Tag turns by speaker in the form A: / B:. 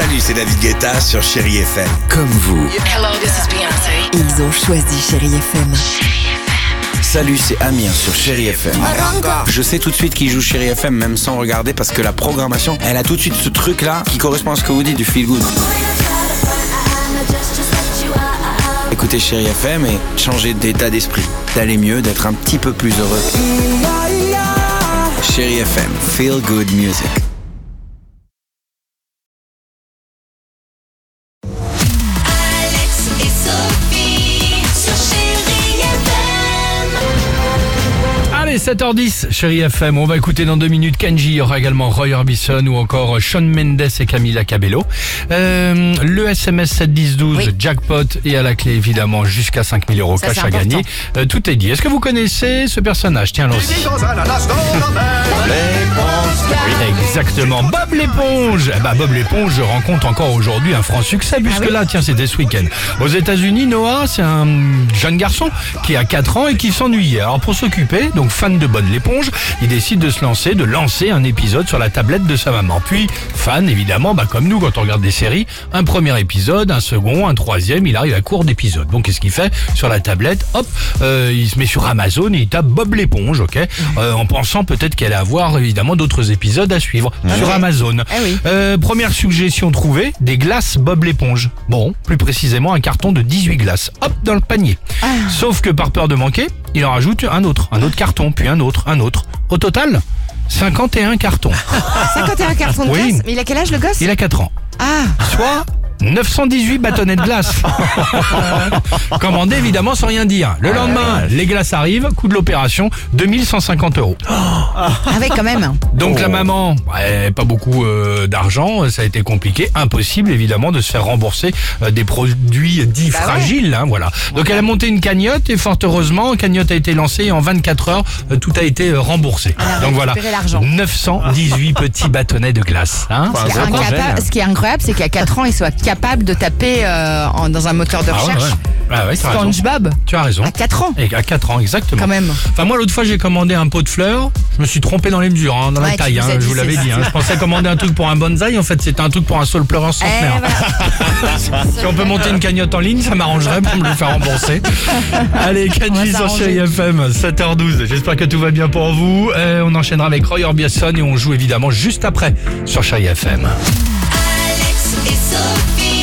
A: Salut, c'est David Guetta sur Chérie FM. Comme vous.
B: Hello, this is Beyoncé.
C: Ils ont choisi Chérie FM.
A: Salut, c'est Amir sur Chérie FM. Je sais tout de suite qui joue Chérie FM, même sans regarder, parce que la programmation, elle a tout de suite ce truc-là qui correspond à ce que vous dites du feel good. Écoutez Chérie FM et changez d'état d'esprit, d'aller mieux, d'être un petit peu plus heureux. Chérie FM, feel good music.
D: Allez, 7h10, Chérie FM. On va écouter dans 2 minutes Kenji. Il y aura également Roy Orbison ou encore Shawn Mendes et Camila Cabello. Le SMS 71012,
C: Oui.
D: jackpot et à la clé évidemment jusqu'à 5 000 €
C: Ça,
D: cash
C: c'est
D: à
C: important.
D: gagner. Tout est dit. Est-ce que vous connaissez ce personnage? Tiens, allons-y. Exactement, Bob l'éponge. Eh ben, Bob l'éponge rencontre encore aujourd'hui un franc succès puisque là, tiens, c'était ce week-end. Aux États-Unis, Noah, c'est un jeune garçon qui a 4 ans et qui s'ennuyait. Alors pour s'occuper, donc fan de Bob l'éponge, il décide de lancer un épisode sur la tablette de sa maman. Puis fan évidemment, comme nous quand on regarde des séries, un premier épisode, un second, un troisième, il arrive à court d'épisodes. Donc qu'est-ce qu'il fait sur la tablette? Hop, il se met sur Amazon et il tape Bob l'éponge, ok, en pensant peut-être qu'elle allait avoir évidemment d'autres épisodes à suivre sur Amazon.
C: oui.
D: Première suggestion trouvée, des glaces Bob l'éponge. Bon, plus précisément un carton de 18 glaces. Hop, dans le panier. Sauf que par peur de manquer, il en rajoute un autre carton, puis un autre. Au total, 51 cartons.
C: 51 cartons de
D: Oui.
C: glace. Mais il a quel âge le gosse?
D: Il a 4 ans.
C: Ah,
D: Soit 918 bâtonnets de glace. Commandé évidemment sans rien dire. Le lendemain, les glaces arrivent, coût de l'opération, 2150 €.
C: avec quand même.
D: Donc la maman, pas beaucoup d'argent, ça a été compliqué, impossible évidemment de se faire rembourser des produits dits fragiles, hein, voilà. Donc elle a monté une cagnotte et fort heureusement, cagnotte a été lancée et en 24 heures, tout a été remboursé. Donc voilà,
C: récupéré l'argent.
D: 918 petits bâtonnets de glace. Hein,
C: Ce qui est incroyable, c'est qu'à 4 ans, il soit capable de taper dans un moteur de recherche.
D: ouais, tu as raison.
C: SpongeBob.
D: Tu as raison.
C: À 4 ans.
D: Et à 4 ans, exactement.
C: Quand même.
D: Enfin, moi, l'autre fois, j'ai commandé un pot de fleurs. Je me suis trompé dans les mesures, dans la
C: Ouais,
D: taille,
C: tu nous as
D: je
C: dit,
D: vous l'avais
C: c'est
D: dit.
C: ça.
D: Je pensais commander un truc pour un bonsaï. En fait, c'était un truc pour un saule pleureur centenaire.
C: Voilà.
D: Si on peut monter une cagnotte en ligne, ça m'arrangerait pour me le faire rembourser. Allez, Kenji sur Chérie FM, 7h12. J'espère que tout va bien pour vous. On enchaînera avec Roy Orbison et on joue évidemment juste après sur Chérie FM.
B: Alex et Sophie.